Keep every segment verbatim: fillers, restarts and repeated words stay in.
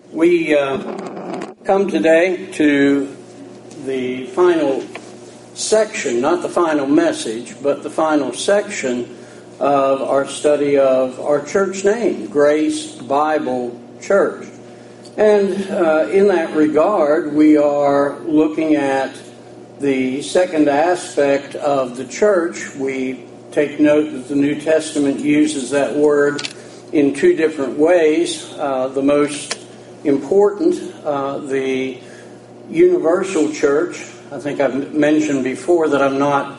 We uh, come today to the final section, not the final message, but the final section of our study of our church name, Grace Bible Church. And uh, in that regard, we are looking at the second aspect of the church. We take note that the New Testament uses that word in two different ways. Uh, the most important, uh, the universal church. I think I've mentioned before that I'm not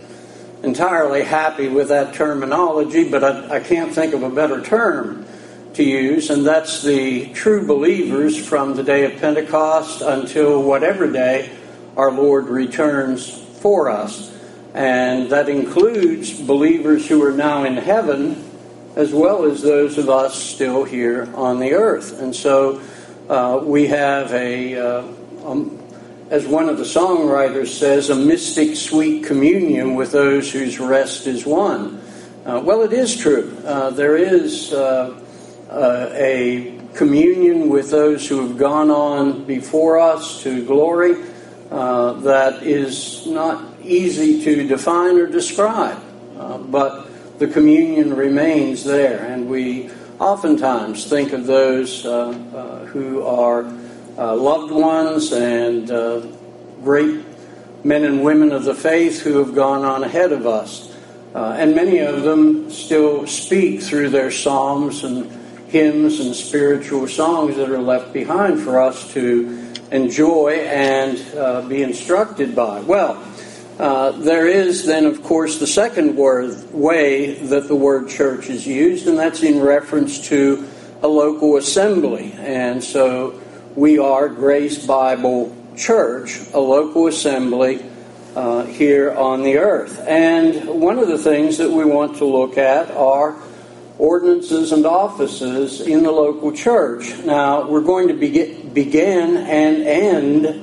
entirely happy with that terminology, but I, I can't think of a better term to use, and that's the true believers from the day of Pentecost until whatever day our Lord returns for us. And that includes believers who are now in heaven, as well as those of us still here on the earth. And so uh, we have a, uh, um, as one of the songwriters says, a mystic sweet communion with those whose rest is won. Uh, well, it is true. Uh, there is uh, uh, a communion with those who have gone on before us to glory uh, that is not easy to define or describe, uh, but the communion remains there, and we oftentimes think of those uh, uh, who are uh, loved ones and uh, great men and women of the faith who have gone on ahead of us. Uh, and many of them still speak through their psalms and hymns and spiritual songs that are left behind for us to enjoy and uh, be instructed by. Well, Uh, there is then, of course, the second word, way that the word church is used, and that's in reference to a local assembly. And so we are Grace Bible Church, a local assembly uh, here on the earth. And one of the things that we want to look at are ordinances and offices in the local church. Now, we're going to begin, begin and end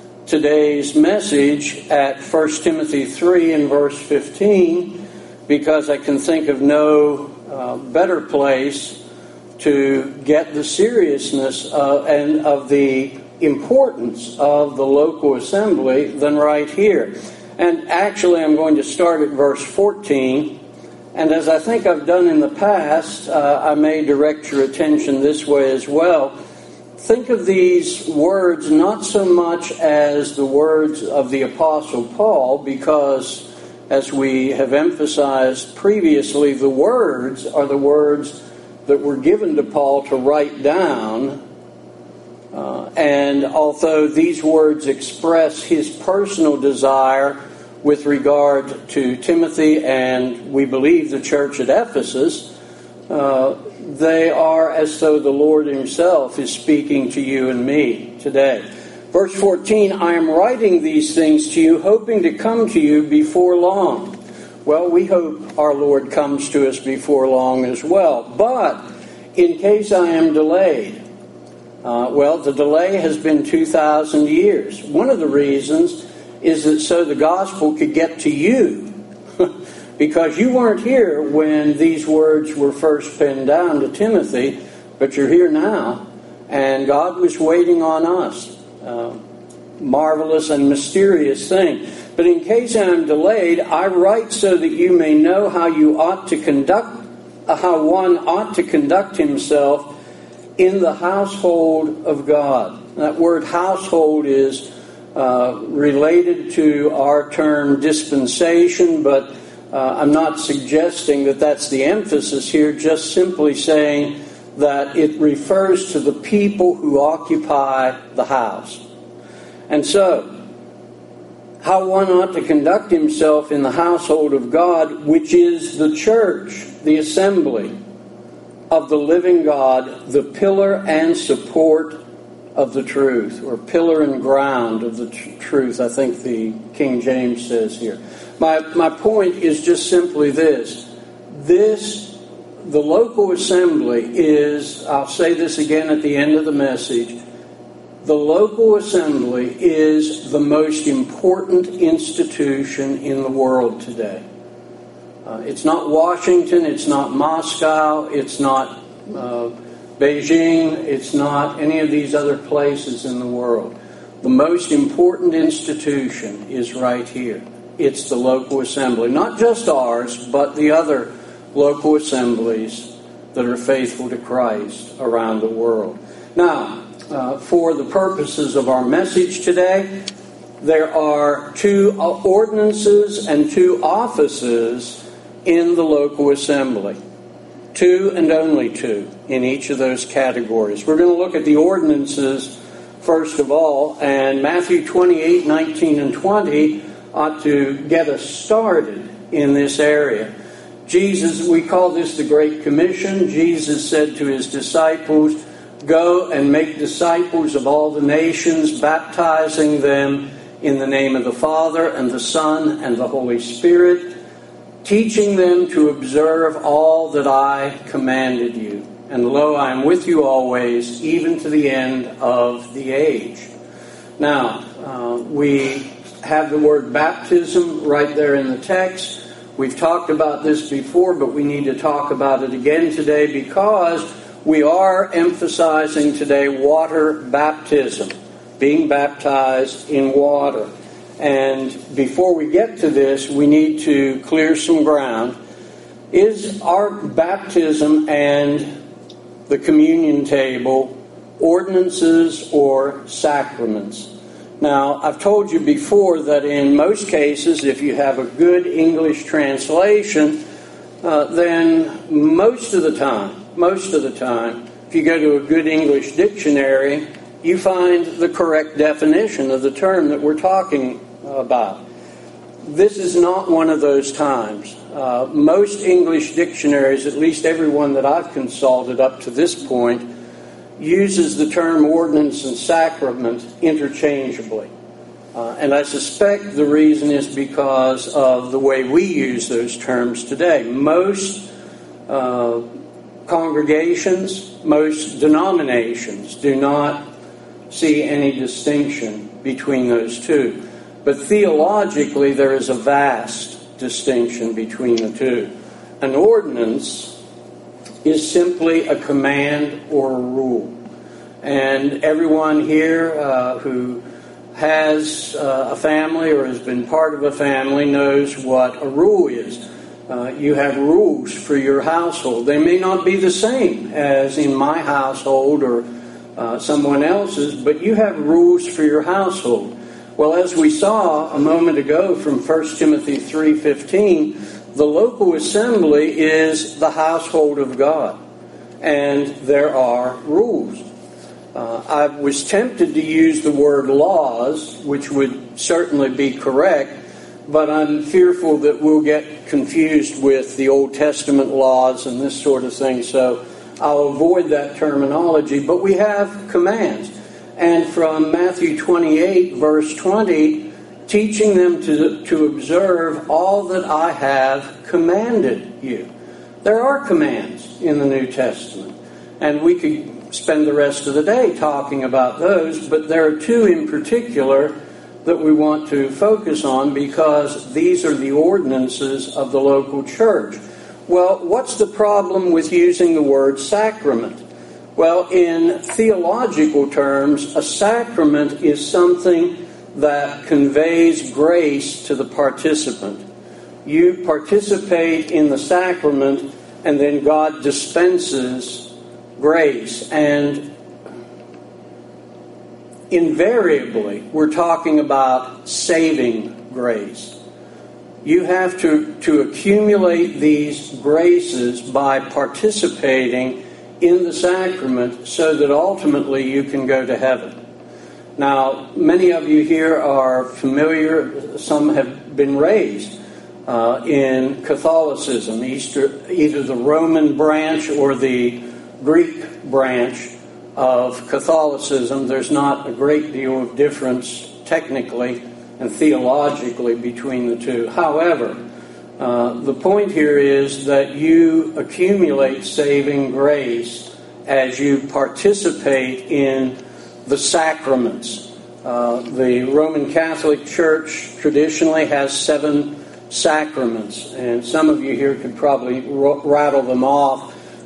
today's message at First Timothy three and verse fifteen, because I can think of no uh, better place to get the seriousness of, and of the importance of the local assembly than right here. And actually, I'm going to start at verse fourteen, and as I think I've done in the past, uh, I may direct your attention this way as well. Think of these words not so much as the words of the Apostle Paul, because, as we have emphasized previously, the words are the words that were given to Paul to write down. Uh, and although these words express his personal desire with regard to Timothy and, we believe, the church at Ephesus, uh, they are as though the Lord himself is speaking to you and me today. Verse fourteen, I am writing these things to you, hoping to come to you before long. Well, we hope our Lord comes to us before long as well. But in case I am delayed, uh, well, the delay has been two thousand years. One of the reasons is that so the gospel could get to you. Because you weren't here when these words were first penned down to Timothy, but you're here now, and God was waiting on us. Uh, marvelous and mysterious thing. But in case I am delayed, I write so that you may know how you ought to conduct, uh, how one ought to conduct himself in the household of God. That word household is uh, related to our term dispensation, but Uh, I'm not suggesting that that's the emphasis here, just simply saying that it refers to the people who occupy the house. And so, how one ought to conduct himself in the household of God, which is the church, the assembly of the living God, the pillar and support of the truth, or pillar and ground of the tr- truth, I think the King James says here. My my point is just simply this. This, the local assembly is, I'll say this again at the end of the message, the local assembly is the most important institution in the world today. Uh, it's not Washington, it's not Moscow, it's not uh, Beijing, it's not any of these other places in the world. The most important institution is right here. It's the local assembly. Not just ours, but the other local assemblies that are faithful to Christ around the world. Now, uh, for the purposes of our message today, there are two ordinances and two offices in the local assembly. Two and only two in each of those categories. We're going to look at the ordinances first of all, and Matthew twenty-eight, nineteen, and twenty ought to get us started in this area. Jesus, we call this the Great Commission. Jesus said to his disciples, "Go and make disciples of all the nations, baptizing them in the name of the Father and the Son and the Holy Spirit, teaching them to observe all that I commanded you. And lo, I am with you always, even to the end of the age." Now, uh, we have the word baptism right there in the text. We've talked about this before, but we need to talk about it again today because we are emphasizing today water baptism, being baptized in water. And before we get to this, we need to clear some ground. Is our baptism and the communion table ordinances or sacraments? Now, I've told you before that in most cases, if you have a good English translation, uh, then most of the time, most of the time, if you go to a good English dictionary, you find the correct definition of the term that we're talking about. This is not one of those times. Uh, most English dictionaries, at least every one that I've consulted up to this point, uses the term ordinance and sacrament interchangeably. Uh, and I suspect the reason is because of the way we use those terms today. Most uh, congregations, most denominations do not see any distinction between those two. But theologically, there is a vast distinction between the two. An ordinance is simply a command or a rule. And everyone here uh, who has uh, a family or has been part of a family knows what a rule is. Uh, you have rules for your household. They may not be the same as in my household or uh, someone else's, but you have rules for your household. Well, as we saw a moment ago from First Timothy three fifteen, the local assembly is the household of God, and there are rules. Uh, I was tempted to use the word laws, which would certainly be correct, but I'm fearful that we'll get confused with the Old Testament laws and this sort of thing, so I'll avoid that terminology. But we have commands. And from Matthew twenty-eight, verse twenty, teaching them to, to observe all that I have commanded you. There are commands in the New Testament, and we could spend the rest of the day talking about those, but there are two in particular that we want to focus on because these are the ordinances of the local church. Well, what's the problem with using the word sacrament? Well, in theological terms, a sacrament is something that conveys grace to the participant. You participate in the sacrament, and then God dispenses grace. And invariably, we're talking about saving grace. You have to, to accumulate these graces by participating in the sacrament so that ultimately you can go to heaven. Now, many of you here are familiar, some have been raised uh, in Catholicism, Easter, either the Roman branch or the Greek branch of Catholicism. There's not a great deal of difference technically and theologically between the two. However, uh, the point here is that you accumulate saving grace as you participate in the sacraments. Uh, the Roman Catholic Church traditionally has seven sacraments, and some of you here could probably r- rattle them off.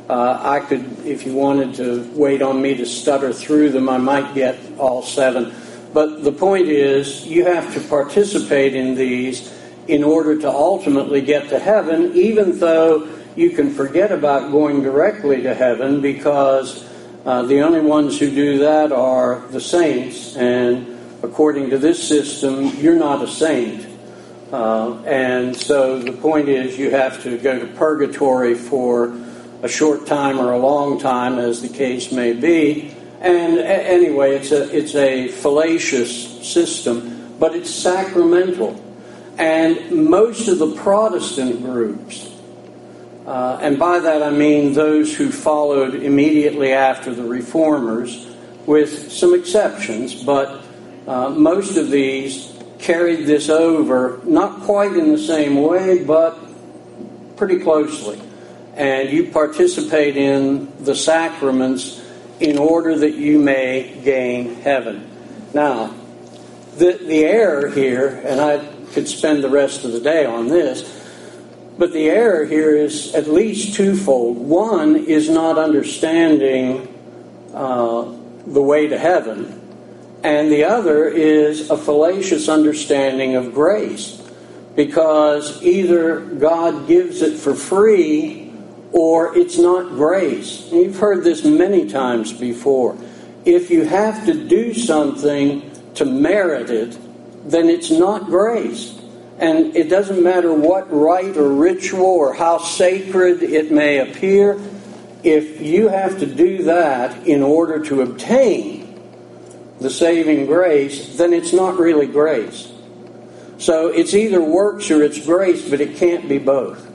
Uh, I could, if you wanted to wait on me to stutter through them, I might get all seven. But the point is, you have to participate in these in order to ultimately get to heaven, even though you can forget about going directly to heaven, because uh, the only ones who do that are the saints. And according to this system, you're not a saint. Uh, and so the point is, you have to go to purgatory for a short time or a long time, as the case may be. And a- anyway, it's a it's a fallacious system, but it's sacramental. And most of the Protestant groups, uh, and by that I mean those who followed immediately after the Reformers, with some exceptions, but uh, most of these carried this over, not quite in the same way, but pretty closely. And you participate in the sacraments in order that you may gain heaven. Now, the, the error here, and I could spend the rest of the day on this, but the error here is at least twofold. One is not understanding uh, the way to heaven, and the other is a fallacious understanding of grace, because either God gives it for free or it's not grace. And you've heard this many times before. If you have to do something to merit it, then it's not grace. And it doesn't matter what rite or ritual or how sacred it may appear. If you have to do that in order to obtain the saving grace, then it's not really grace. So it's either works or it's grace, but it can't be both.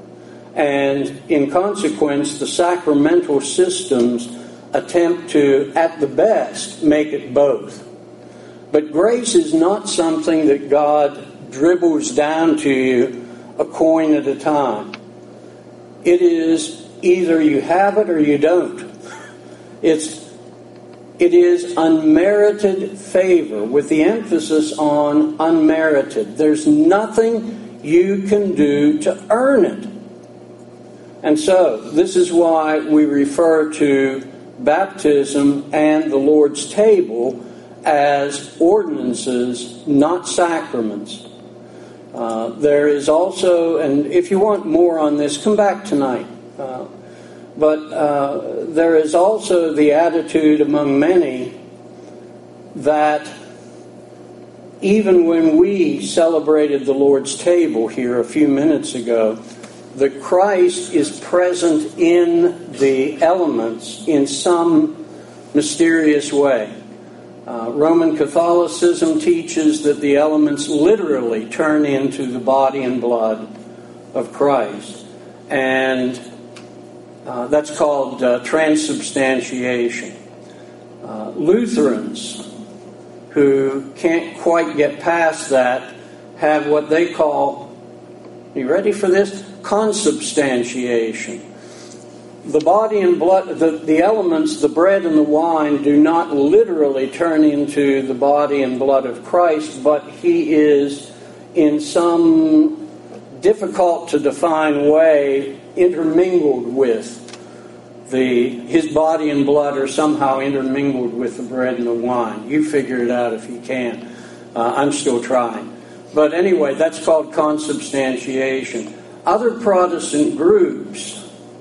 And in consequence, the sacramental systems attempt to, at the best, make it both. But grace is not something that God dribbles down to you a coin at a time. It is either you have it or you don't. It's It is unmerited favor, with the emphasis on unmerited. There's nothing you can do to earn it. And so, this is why we refer to baptism and the Lord's table as ordinances, not sacraments. Uh, there is also, and if you want more on this, come back tonight. Uh, But uh, there is also the attitude among many that even when we celebrated the Lord's table here a few minutes ago, that Christ is present in the elements in some mysterious way. Uh, Roman Catholicism teaches that the elements literally turn into the body and blood of Christ. And Uh, that's called uh, transubstantiation. Uh, Lutherans, who can't quite get past that, have what they call, you ready for this? Consubstantiation. The body and blood, the, the elements, the bread and the wine, do not literally turn into the body and blood of Christ, but He is in some difficult to define way intermingled with the his body and blood, are somehow intermingled with the bread and the wine. You figure it out if you can. Uh, I'm still trying. But anyway, that's called consubstantiation. Other Protestant groups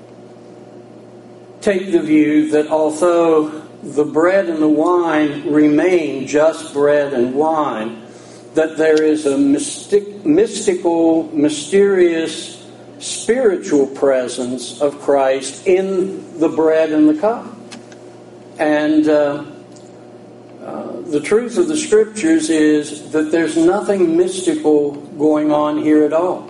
take the view that although the bread and the wine remain just bread and wine, that there is a mystic, mystical, mysterious, spiritual presence of Christ in the bread and the cup. And uh, uh, the truth of the Scriptures is that there's nothing mystical going on here at all.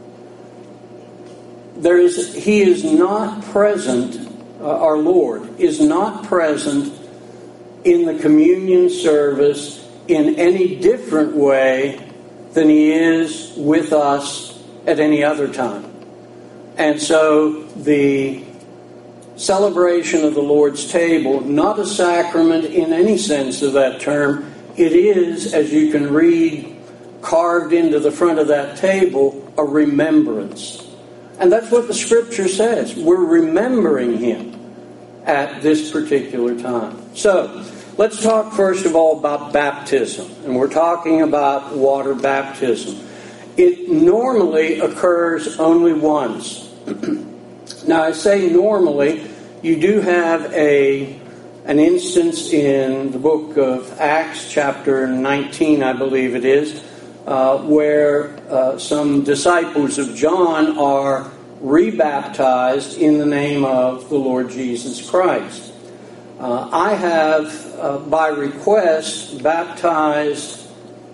There is, He is not present, uh, our Lord is not present in the communion service in any different way than He is with us at any other time. And so the celebration of the Lord's table, not a sacrament in any sense of that term, it is, as you can read carved into the front of that table, a remembrance. And that's what the Scripture says. We're remembering Him at this particular time. So, let's talk first of all about baptism. And we're talking about water baptism. It normally occurs only once. Now, I say normally. You do have a an instance in the book of Acts, chapter nineteen, I believe it is, uh, where uh, some disciples of John are rebaptized in the name of the Lord Jesus Christ. Uh, I have, uh, by request, baptized,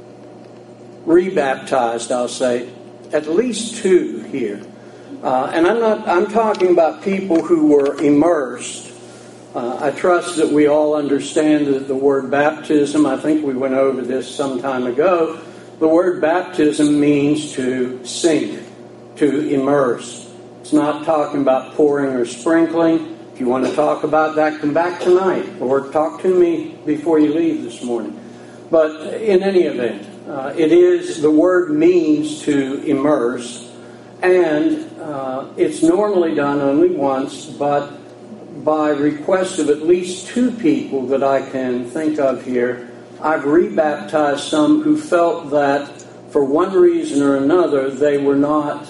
rebaptized, I'll say, at least two here. Uh, and I'm not. I'm talking about people who were immersed. Uh, I trust that we all understand that the word baptism, I think we went over this some time ago, the word baptism means to sink, to immerse. It's not talking about pouring or sprinkling. If you want to talk about that, come back tonight or talk to me before you leave this morning. But in any event, uh, it is, the word means to immerse. And uh, it's normally done only once, but by request of at least two people that I can think of here, I've rebaptized some who felt that for one reason or another they were not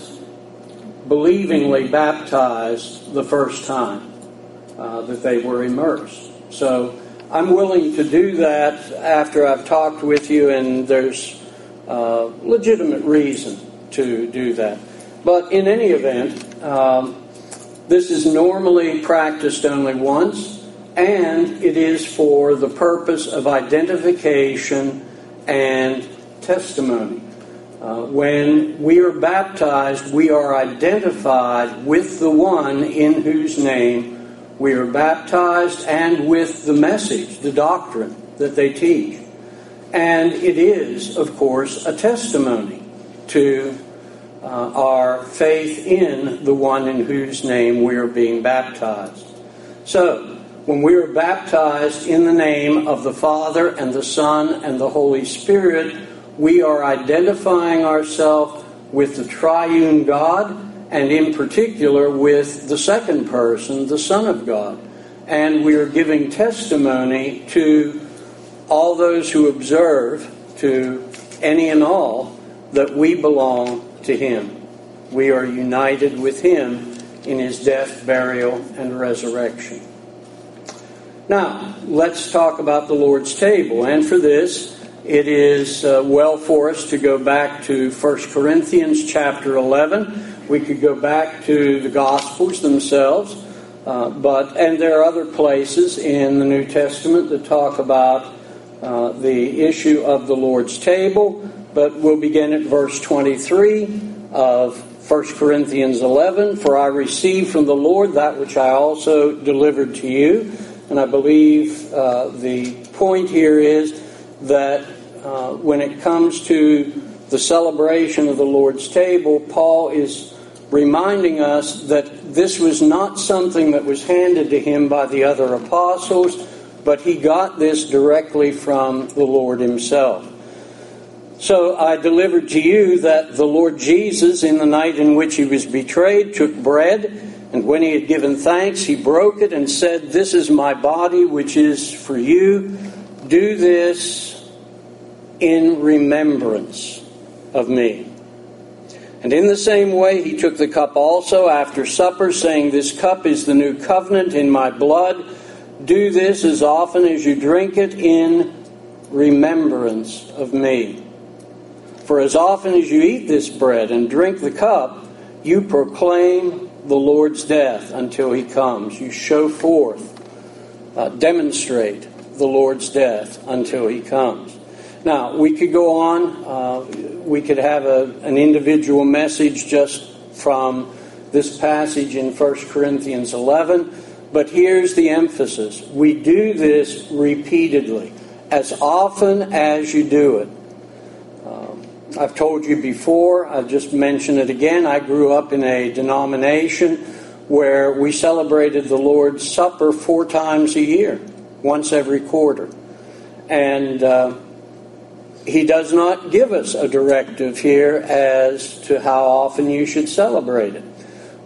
believingly baptized the first time uh, that they were immersed. So I'm willing to do that after I've talked with you, and there's uh, legitimate reason to do that. But in any event, um, this is normally practiced only once, and it is for the purpose of identification and testimony. Uh, when we are baptized, we are identified with the one in whose name we are baptized and with the message, the doctrine that they teach. And it is, of course, a testimony to Uh, our faith in the one in whose name we are being baptized. So, when we are baptized in the name of the Father and the Son and the Holy Spirit, we are identifying ourselves with the triune God, and in particular with the second person, the Son of God. And we are giving testimony to all those who observe, to any and all, that we belong to Him. We are united with Him in His death, burial, and resurrection. Now, let's talk about the Lord's table. And for this, it is uh, well for us to go back to First Corinthians chapter eleven. We could go back to the Gospels themselves, uh, but and there are other places in the New Testament that talk about uh, the issue of the Lord's table. But we'll begin at verse twenty-three of First Corinthians eleven. For I received from the Lord that which I also delivered to you. And I believe uh, the point here is that uh, when it comes to the celebration of the Lord's table, Paul is reminding us that this was not something that was handed to him by the other apostles, but he got this directly from the Lord Himself. So I delivered to you that the Lord Jesus, in the night in which He was betrayed, took bread, and when He had given thanks, He broke it and said, "This is my body, which is for you. Do this in remembrance of me." And in the same way, He took the cup also after supper, saying, "This cup is the new covenant in my blood. Do this as often as you drink it in remembrance of me. For as often as you eat this bread and drink the cup, you proclaim the Lord's death until He comes." You show forth, uh, demonstrate the Lord's death until He comes. Now, we could go on. Uh, we could have a, an individual message just from this passage in First Corinthians eleven. But here's the emphasis. We do this repeatedly, as often as you do it. I've told you before, I've just mentioned it again, I grew up in a denomination where we celebrated the Lord's Supper four times a year, once every quarter. And uh, He does not give us a directive here as to how often you should celebrate it.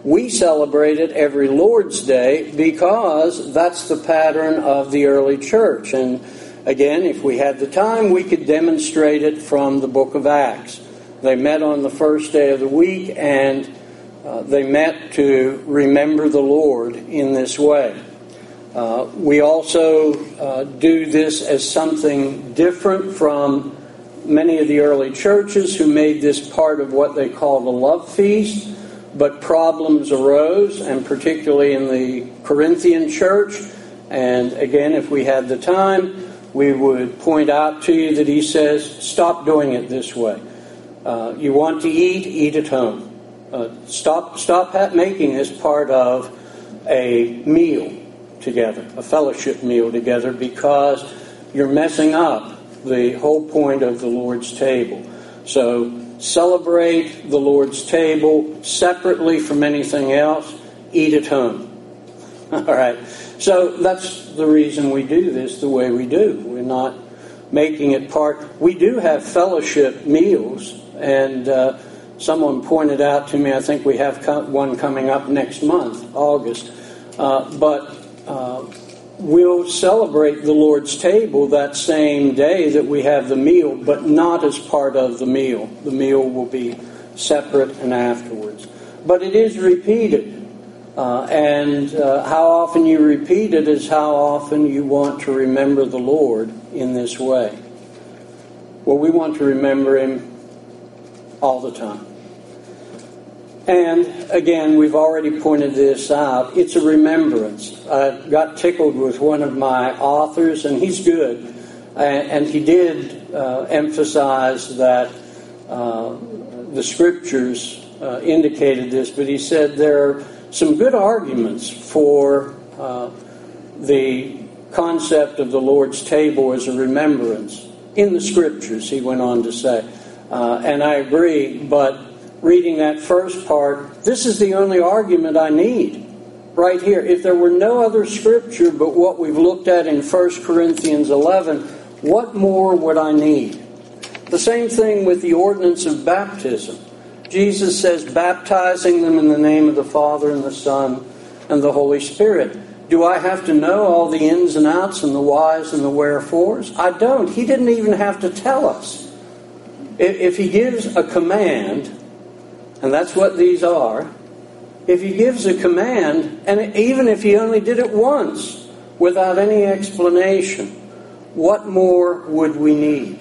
We celebrate it every Lord's Day because that's the pattern of the early church. And again, if we had the time, we could demonstrate it from the book of Acts. They met on the first day of the week, and uh, they met to remember the Lord in this way. Uh, we also uh, do this as something different from many of the early churches who made this part of what they called a love feast, but problems arose, and particularly in the Corinthian church. And again, if we had the time, we would point out to you that he says, stop doing it this way. Uh, you want to eat, eat at home. Uh, stop, stop making this part of a meal together, a fellowship meal together, because you're messing up the whole point of the Lord's table. So celebrate the Lord's table separately from anything else. Eat at home. All right. So that's the reason we do this the way we do. We're not making it part. We do have fellowship meals, and uh, someone pointed out to me, I think we have one coming up next month, August. Uh, but uh, we'll celebrate the Lord's table that same day that we have the meal, but not as part of the meal. The meal will be separate and afterwards. But it is repeated. Uh, and uh, how often you repeat it is how often you want to remember the Lord in this way. Well, we want to remember Him all the time. And again, we've already pointed this out. It's a remembrance. I got tickled with one of my authors, and he's good. And he did uh, emphasize that uh, the Scriptures uh, indicated this, but he said there are some good arguments for uh, the concept of the Lord's table as a remembrance in the Scriptures, he went on to say. Uh, and I agree, but reading that first part, this is the only argument I need right here. If there were no other Scripture but what we've looked at in First Corinthians eleven, what more would I need? The same thing with the ordinance of baptism. Jesus says, baptizing them in the name of the Father and the Son and the Holy Spirit. Do I have to know all the ins and outs and the whys and the wherefores? I don't. He didn't even have to tell us. If He gives a command, and that's what these are, if He gives a command, and even if He only did it once without any explanation, what more would we need?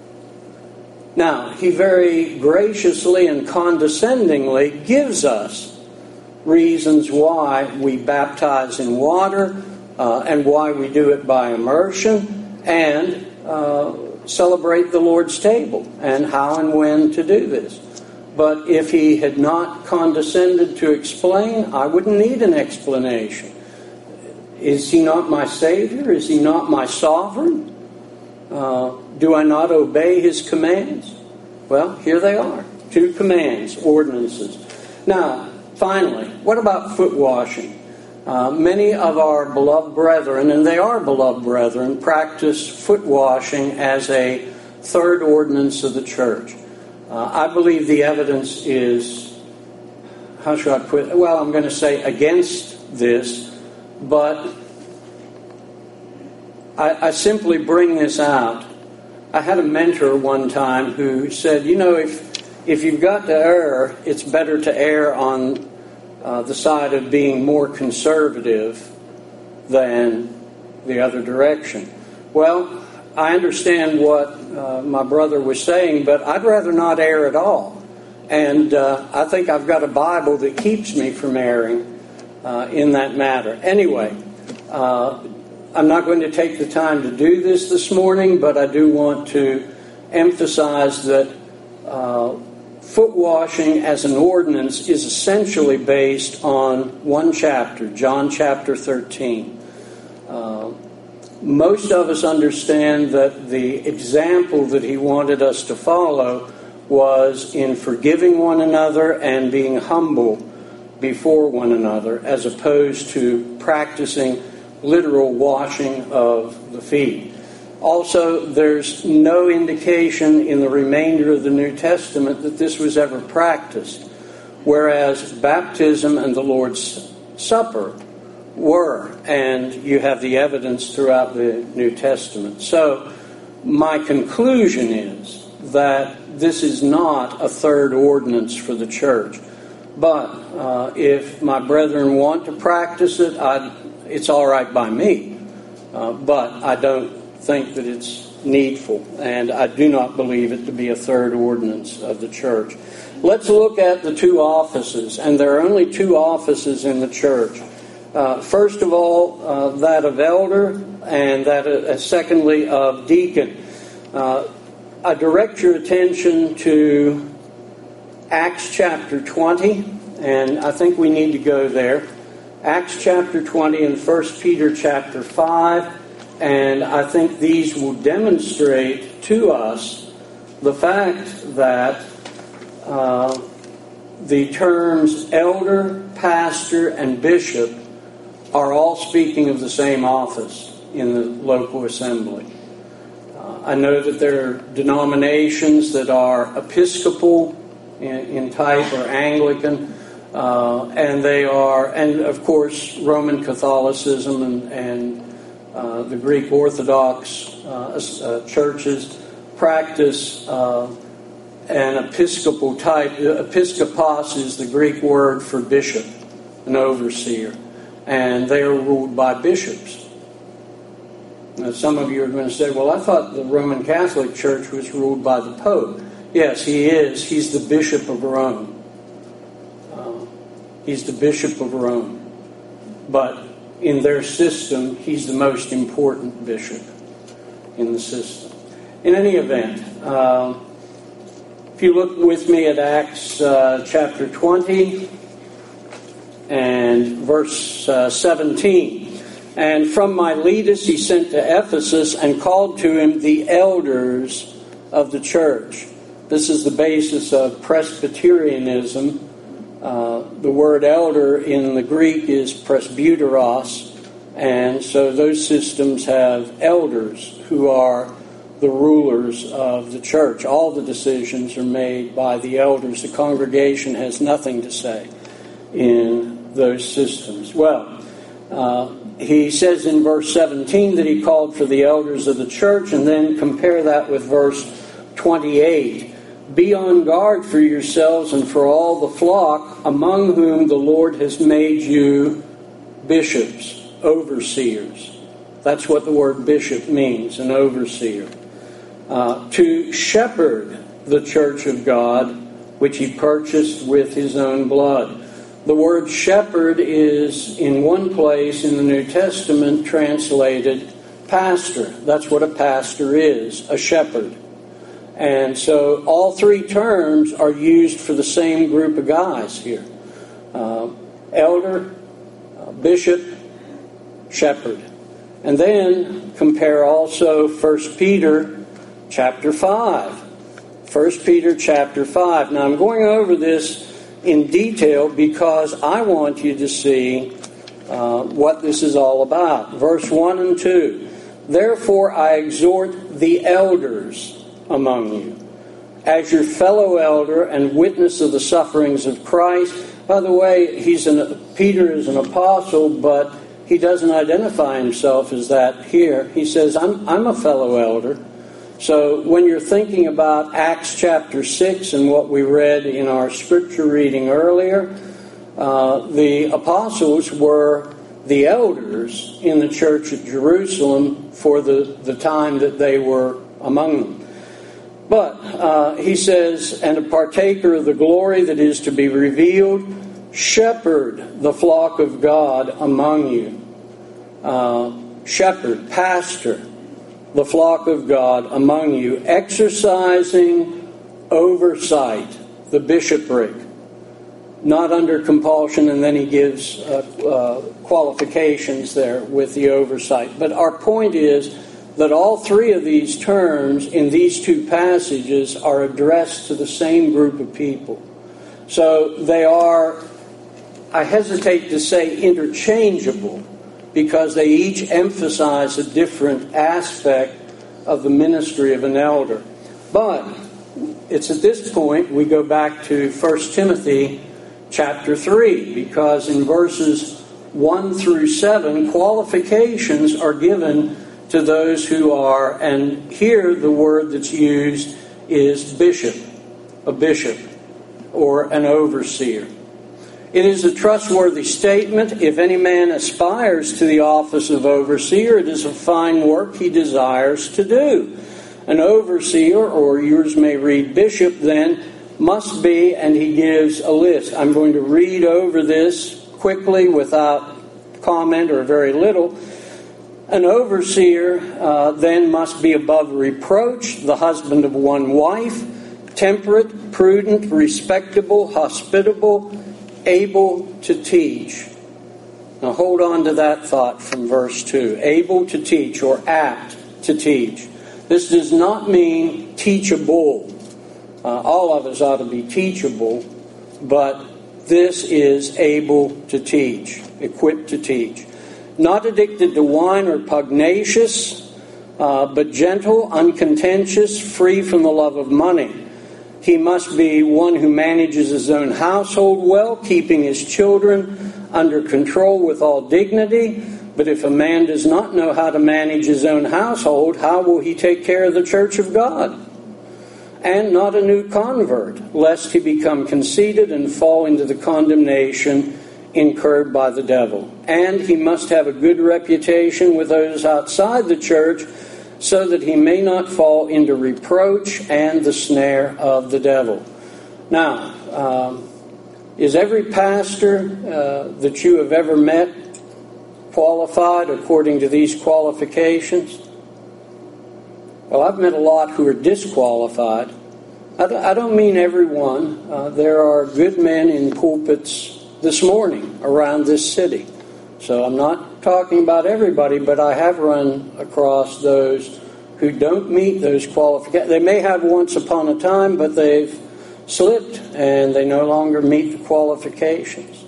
Now, He very graciously and condescendingly gives us reasons why we baptize in water uh, and why we do it by immersion and uh, celebrate the Lord's table and how and when to do this. But if He had not condescended to explain, I wouldn't need an explanation. Is He not my Savior? Is He not my sovereign? Uh, do I not obey His commands? Well, here they are. Two commands, ordinances. Now, finally, what about foot washing? Uh, many of our beloved brethren, and they are beloved brethren, practice foot washing as a third ordinance of the church. Uh, I believe the evidence is, how should I put it? Well, I'm going to say against this, but I, I simply bring this out. I had a mentor one time who said, you know, if if you've got to err, it's better to err on uh, the side of being more conservative than the other direction. Well, I understand what uh, my brother was saying, but I'd rather not err at all. And uh, I think I've got a Bible that keeps me from erring uh, in that matter. Anyway, uh, I'm not going to take the time to do this this morning, but I do want to emphasize that uh, foot washing as an ordinance is essentially based on one chapter, John chapter thirteen. Uh, most of us understand that the example that He wanted us to follow was in forgiving one another and being humble before one another, as opposed to practicing literal washing of the feet. Also, there's no indication in the remainder of the New Testament that this was ever practiced. whereas baptism and the Lord's Supper were, and you have the evidence throughout the New Testament. So my conclusion is that this is not a third ordinance for the church. But uh, if my brethren want to practice it, I'd, it's all right by me. Uh, but I don't think that it's needful, and I do not believe it to be a third ordinance of the church. Let's look at the two offices, and there are only two offices in the church. Uh, first of all, uh, that of elder, and that uh, secondly of deacon. Uh, I direct your attention to Acts chapter twenty, and I think we need to go there. Acts chapter twenty and First Peter chapter five, and I think these will demonstrate to us the fact that uh, the terms elder, pastor, and bishop are all speaking of the same office in the local assembly. Uh, I know that there are denominations that are Episcopal in, in type or Anglican, uh, and they are, and of course Roman Catholicism and, and uh, the Greek Orthodox uh, uh, churches practice uh, an Episcopal type. Episkopos is the Greek word for bishop, an overseer. And they are ruled by bishops. Now, some of you are going to say, well, I thought the Roman Catholic Church was ruled by the Pope. Yes, he is. He's the Bishop of Rome. Uh, he's the Bishop of Rome. But in their system, he's the most important bishop in the system. In any event, uh, if you look with me at Acts uh, chapter twenty, and verse uh, seventeen. And from Miletus he sent to Ephesus and called to him the elders of the church. This is the basis of Presbyterianism. Uh, the word elder in the Greek is presbyteros, and so those systems have elders who are the rulers of the church. All the decisions are made by the elders. The congregation has nothing to say in those systems. Well, uh, he says in verse seventeen that he called for the elders of the church, and then compare that with verse twenty-eight. Be on guard for yourselves and for all the flock among whom the Lord has made you bishops, overseers. That's what the word bishop means, an overseer. Uh, to shepherd the church of God, which he purchased with his own blood. The word shepherd is in one place in the New Testament translated pastor. That's what a pastor is, a shepherd. And so all three terms are used for the same group of guys here. Uh, elder, uh, bishop, shepherd. And then compare also First Peter chapter five. First Peter chapter five. Now I'm going over this in detail because I want you to see uh, what this is all about. Verse one and two. Therefore I exhort the elders among you, as your fellow elder and witness of the sufferings of Christ. By the way, he's an, Peter is an apostle, but he doesn't identify himself as that here. He says, I'm, I'm a fellow elder. So when you're thinking about Acts chapter six and what we read in our scripture reading earlier, uh, the apostles were the elders in the church at Jerusalem for the, the time that they were among them. But uh, he says, and a partaker of the glory that is to be revealed, shepherd the flock of God among you. Uh, shepherd, pastor the flock of God among you, exercising oversight, the bishopric, not under compulsion, and then he gives uh, uh, qualifications there with the oversight. But our point is that all three of these terms in these two passages are addressed to the same group of people. So they are, I hesitate to say interchangeable, because they each emphasize a different aspect of the ministry of an elder. But it's at this point we go back to First Timothy chapter three, because in verses one through seven, qualifications are given to those who are, and here the word that's used is bishop, a bishop, or an overseer. It is a trustworthy statement. If any man aspires to the office of overseer, it is a fine work he desires to do. An overseer, or yours may read bishop then, must be, and he gives a list. I'm going to read over this quickly without comment or very little. An overseer uh, then must be above reproach, the husband of one wife, temperate, prudent, respectable, hospitable, able to teach. Now hold on to that thought from verse two. Able to teach, or apt to teach. This does not mean teachable. Uh, all of us ought to be teachable, but this is able to teach, equipped to teach. Not addicted to wine or pugnacious, uh, but gentle, uncontentious, free from the love of money. He must be one who manages his own household well, keeping his children under control with all dignity. But if a man does not know how to manage his own household, how will he take care of the church of God? And not a new convert, lest he become conceited and fall into the condemnation incurred by the devil. And he must have a good reputation with those outside the church, so that he may not fall into reproach and the snare of the devil. Now, um, is every pastor uh, that you have ever met qualified according to these qualifications? Well, I've met a lot who are disqualified. I don't mean everyone. Uh, there are good men in pulpits this morning around this city. So I'm not talking about everybody, but I have run across those who don't meet those qualifications. They may have once upon a time, but they've slipped and they no longer meet the qualifications.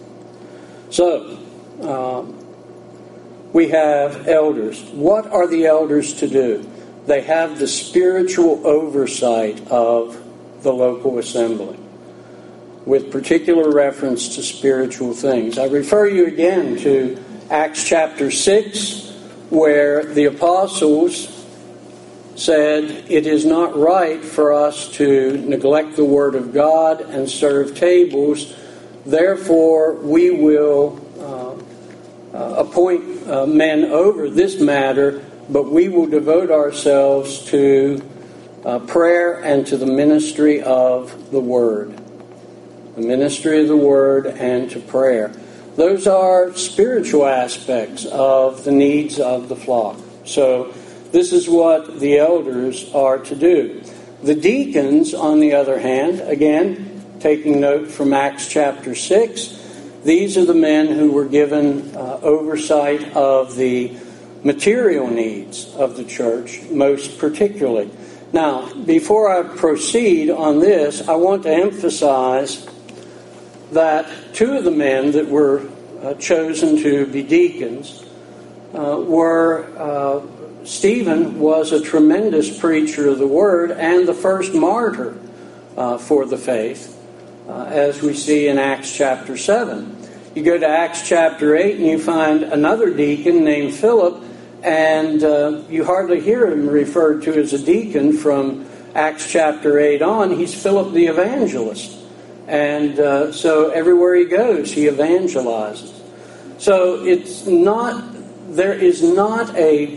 So, um, we have elders. What are the elders to do? They have the spiritual oversight of the local assembly, with particular reference to spiritual things. I refer you again to Acts chapter six, where the apostles said, it is not right for us to neglect the Word of God and serve tables. Therefore, we will uh, uh, appoint uh, men over this matter, but we will devote ourselves to uh, prayer and to the ministry of the Word. The ministry of the Word and to prayer. Those are spiritual aspects of the needs of the flock. So this is what the elders are to do. The deacons, on the other hand, again, taking note from Acts chapter six, these are the men who were given uh, oversight of the material needs of the church, most particularly. Now, before I proceed on this, I want to emphasize that two of the men that were uh, chosen to be deacons uh, were, uh, Stephen was a tremendous preacher of the Word and the first martyr uh, for the faith, uh, as we see in Acts chapter seven. You go to Acts chapter eight and you find another deacon named Philip, and uh, you hardly hear him referred to as a deacon from Acts chapter eight on. He's Philip the evangelist. And uh, so everywhere he goes, he evangelizes. So it's not, there is not a,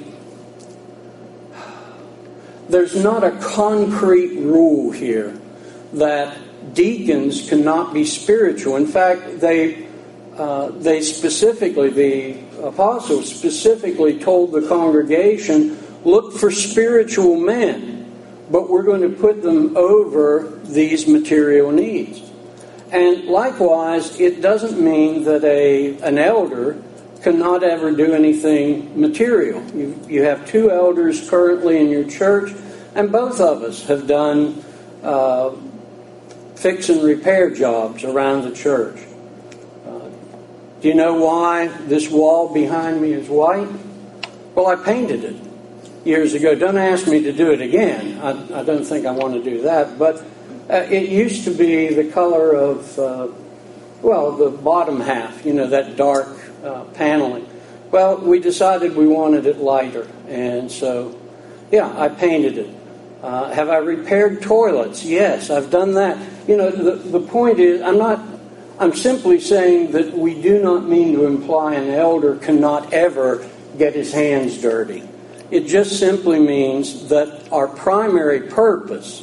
there's not a concrete rule here that deacons cannot be spiritual. In fact, they, uh, they specifically, the apostles specifically told the congregation, look for spiritual men, but we're going to put them over these material needs. And likewise, it doesn't mean that a an elder cannot ever do anything material. You, you have two elders currently in your church, and both of us have done uh, fix and repair jobs around the church. Uh, do you know why this wall behind me is white? Well, I painted it years ago. Don't ask me to do it again. I, I don't think I want to do that, but Uh, it used to be the color of uh, well, the bottom half, you know, that dark uh, paneling. Well, we decided we wanted it lighter, and so, yeah, I painted it. Uh, have I repaired toilets? Yes, I've done that. You know, the, the point is, I'm not, I'm simply saying that we do not mean to imply an elder cannot ever get his hands dirty. It just simply means that our primary purpose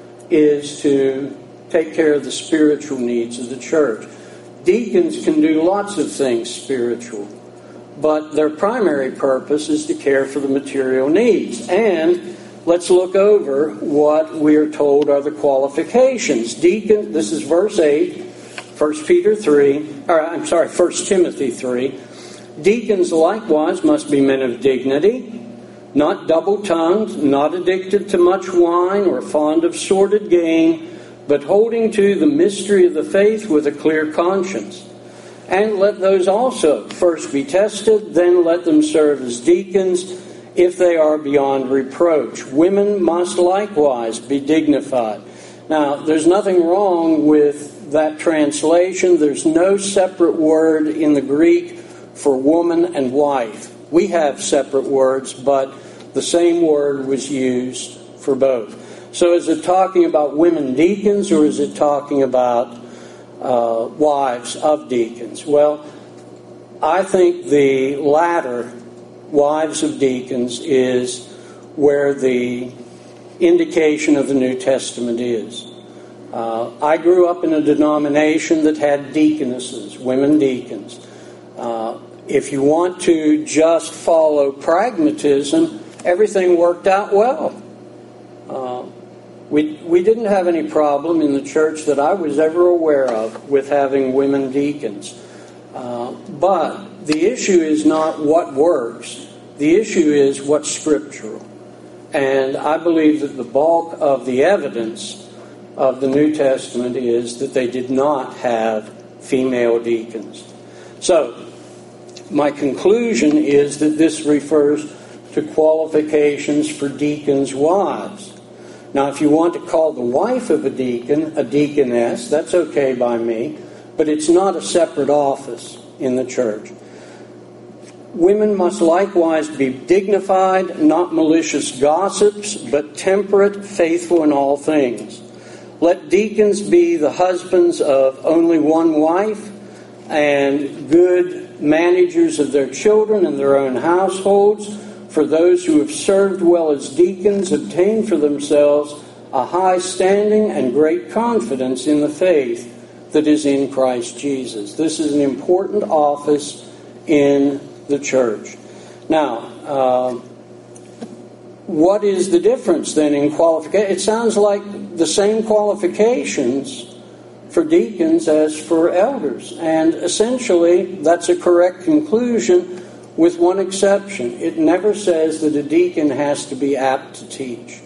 is to take care of the spiritual needs of the church. Deacons can do lots of things spiritual, but their primary purpose is to care for the material needs. And let's look over what we are told are the qualifications. Deacon, this is verse eight, First Peter three, or I'm sorry, First Timothy three. Deacons likewise must be men of dignity, not double-tongued, not addicted to much wine or fond of sordid gain, but holding to the mystery of the faith with a clear conscience. And let those also first be tested, then let them serve as deacons if they are beyond reproach. Women must likewise be dignified. Now, there's nothing wrong with that translation. There's no separate word in the Greek for woman and wife. We have separate words, but the same word was used for both. So is it talking about women deacons, or is it talking about uh, wives of deacons? Well, I think the latter, wives of deacons, is where the indication of the New Testament is. Uh, I grew up in a denomination that had deaconesses, women deacons. Uh, if you want to just follow pragmatism, everything worked out well. Uh, we we didn't have any problem in the church that I was ever aware of with having women deacons. Uh, but the issue is not what works. The issue is what's scriptural. And I believe that the bulk of the evidence of the New Testament is that they did not have female deacons. So, my conclusion is that this refers to qualifications for deacons' wives. Now, if you want to call the wife of a deacon a deaconess, that's okay by me, but it's not a separate office in the church. Women must likewise be dignified, not malicious gossips, but temperate, faithful in all things. Let deacons be the husbands of only one wife and good managers of their children and their own households. For those who have served well as deacons obtain for themselves a high standing and great confidence in the faith that is in Christ Jesus. This is an important office in the church. Now, uh, what is the difference then in qualification? It sounds like the same qualifications for deacons as for elders. And essentially, that's a correct conclusion, with one exception. It never says that a deacon has to be apt to teach.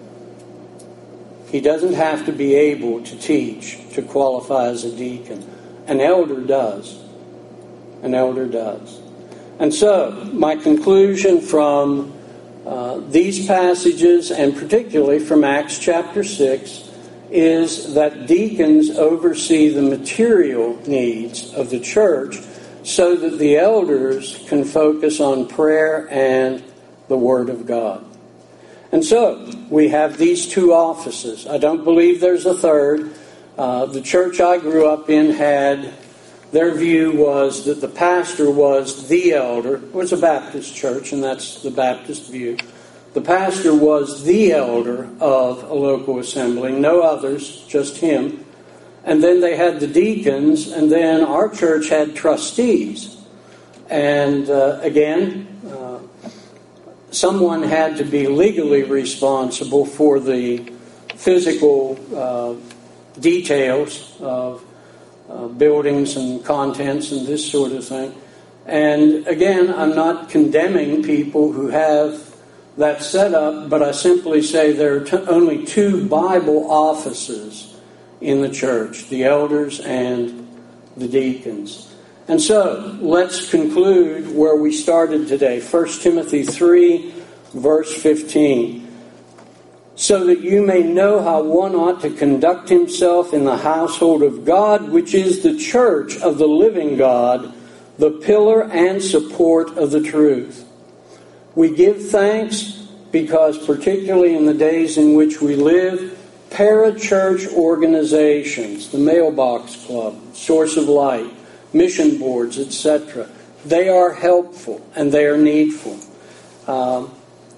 He doesn't have to be able to teach to qualify as a deacon. An elder does. An elder does. And so, my conclusion from uh, these passages, and particularly from Acts chapter six, is that deacons oversee the material needs of the church so that the elders can focus on prayer and the Word of God. And so, we have these two offices. I don't believe there's a third. Uh, the church I grew up in had, their view was that the pastor was the elder. It was a Baptist church, and that's the Baptist view. The pastor was the elder of a local assembly, no others, just him. And then they had the deacons, and then our church had trustees. And uh, again, uh, someone had to be legally responsible for the physical uh, details of uh, buildings and contents and this sort of thing. And again, I'm not condemning people who have that set up, but I simply say there are t- only two Bible offices in the church, the elders and the deacons. And so, let's conclude where we started today, First Timothy three, verse fifteen. so that you may know how one ought to conduct himself in the household of God, which is the church of the living God, the pillar and support of the truth. We give thanks because, particularly in the days in which we live, parachurch organizations, the Mailbox Club, Source of Light, mission boards, et cetera, they are helpful and they are needful. Um,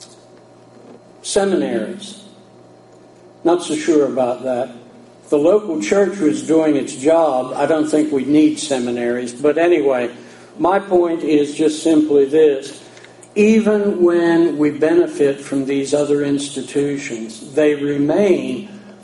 seminaries. Not so sure about that. If the local church was doing its job, I don't think we'd need seminaries. But anyway, my point is just simply this. Even when we benefit from these other institutions, they remain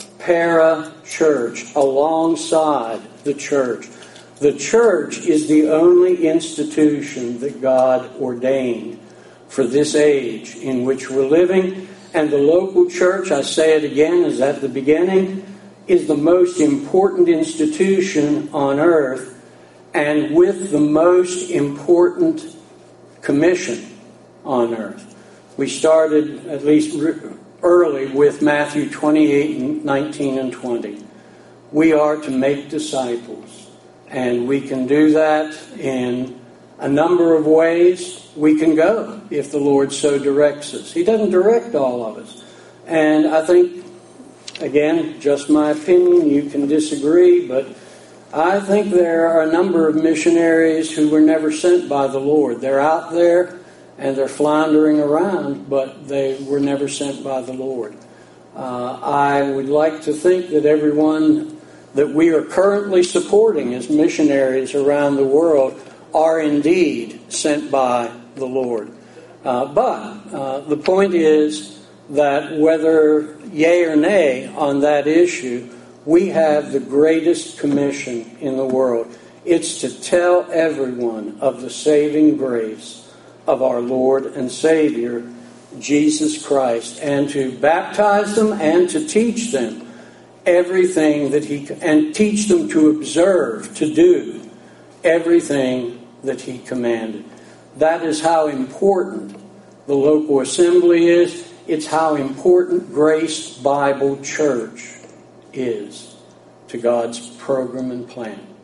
para-church, alongside the church. The church is the only institution that God ordained for this age in which we're living. And the local church, I say it again as at the beginning, is the most important institution on earth and with the most important commission on earth. We started at least early with Matthew twenty-eight, nineteen and twenty. We are to make disciples, and we can do that in a number of ways. We can go if the Lord so directs us. He doesn't direct all of us. And I think, again, just my opinion, you can disagree, but I think there are a number of missionaries who were never sent by the Lord. They're out there and they're floundering around, but they were never sent by the Lord. Uh, I would like to think that everyone that we are currently supporting as missionaries around the world are indeed sent by the Lord. Uh, but uh, the point is that whether yea or nay on that issue, we have the greatest commission in the world. It's to tell everyone of the saving grace of our Lord and Savior, Jesus Christ, and to baptize them and to teach them everything that He, and teach them to observe, to do everything that He commanded. That is how important the local assembly is. It's how important Grace Bible Church is to God's program and plan.